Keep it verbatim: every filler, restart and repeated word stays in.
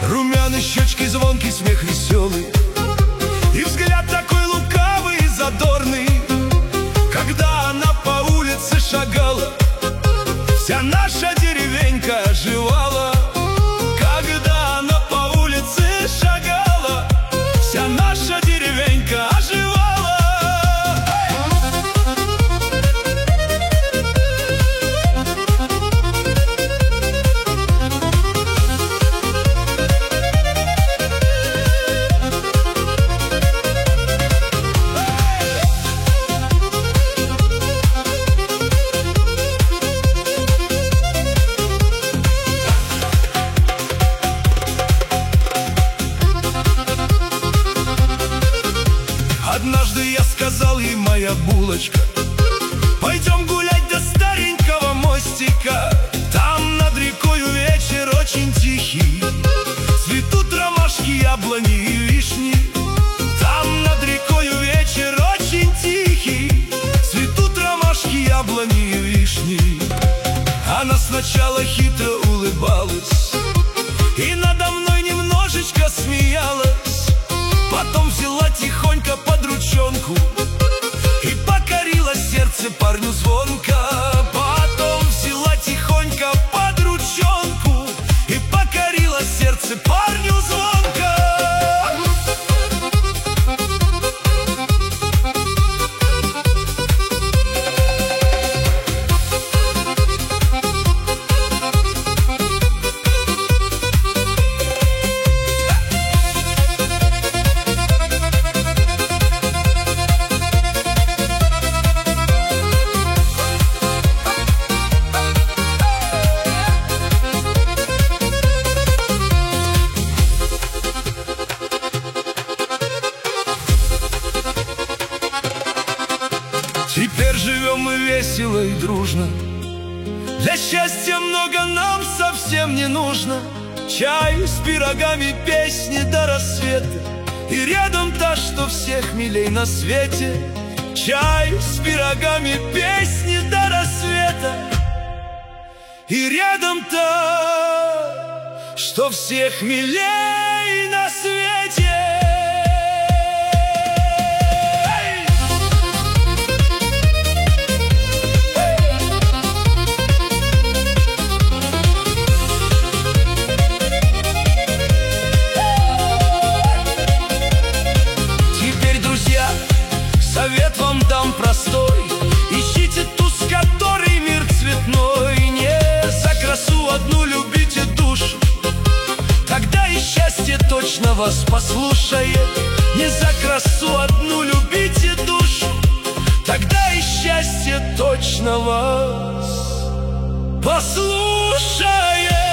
Румяные щечки, звонкий смех веселый, и взгляд такой лукавый и задорный. Когда она по улице шагала, вся наша деревенька оживала. Когда она по улице шагала, вся наша деревенька оживала. Однажды я сказал ей: моя булочка, пойдем гулять до старенького мостика. Там над рекою вечер очень тихий, цветут ромашки, яблони и вишни. Там над рекою вечер очень тихий, цветут ромашки, яблони и вишни. Она сначала хитро улыбалась и надо мной немножечко смеялась. Потом взяла тихонько под ручонку и покорила сердце парню звонко. Потом взяла тихонько под ручонку и покорила сердце парню звонко. Теперь живем мы весело и дружно, для счастья много нам совсем не нужно. Чай с пирогами, песни до рассвета, и рядом та, что всех милей на свете. Чай с пирогами, песни до рассвета, и рядом та, что всех милей на свете. Совет вам дам простой: ищите ту, с которой мир цветной. Не за красу одну любите душу, тогда и счастье точно вас послушает. Не за красу одну любите душу, тогда и счастье точно вас послушает.